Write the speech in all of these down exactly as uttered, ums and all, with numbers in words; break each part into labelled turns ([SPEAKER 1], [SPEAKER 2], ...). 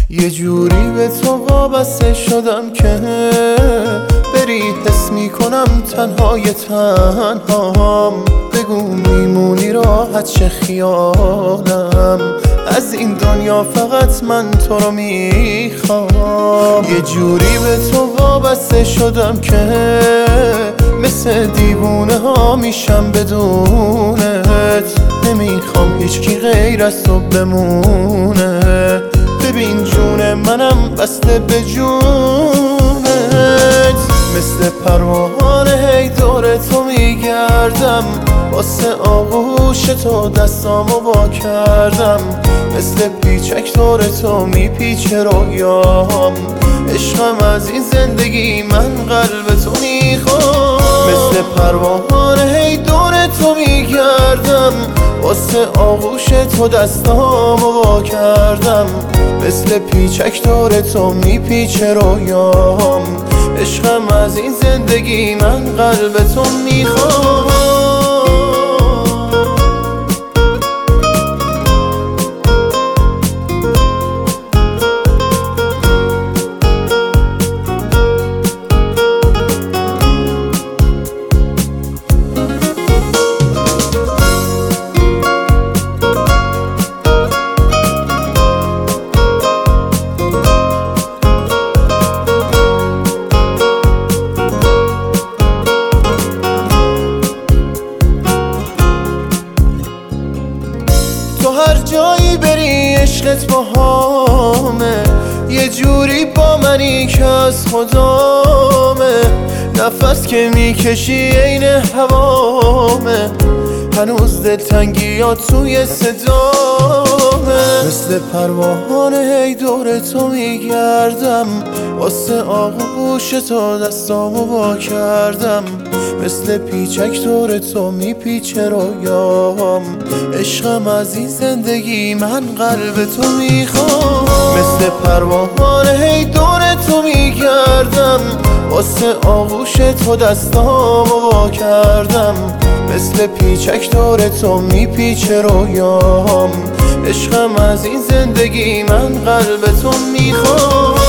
[SPEAKER 1] یه جوری به تو وابسته شدم که بری حس میکنم تنهای تنهام. بگو میمونی راحت چه خیالم، از این دنیا فقط من تو رو میخوام. یه جوری به تو وابسته شدم که مثل دیوونه ها میشم بدونت. نمیخوام هیچکی غیر از تو بمونه. ببین جون منم بسته به جونت. مثل پروانه هی دور تو میگردم، واسه آغوش تو دستامو وا کردم. مثل پیچک دور تو میپیچه رویام. عشقم از این زندگی من قلب تو میخوام. مثل پروانه هی دور تو میگردم، واسه آغوش تو دستامو وا کردم. مثل پیچک دور تو میپیچه رویام. عشقم از این زندگی من قلب تو میخوام. تو هر جایی بری عشقت باهامه، یه جوری با منی که از خدامه. نفس که میکشی عین هوامه، هنوز دلتنگیات توی صدامه. مثل پروانه هی دور تو میگردم، واسه آغوش تو دستامو وا کردم. مثل پیچک دور تو میپیچه رویام. عشقم از این زندگی من قلب تو میخوام. مثل پروانه هی دور تو میگردم، واسه آغوش تو دستامو وا کردم. مثل پیچک دور تو میپیچه رویام. عشقم از این زندگی من قلب تو میخوام.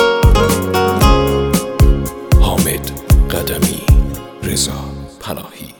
[SPEAKER 2] قدمی رضا پناهی.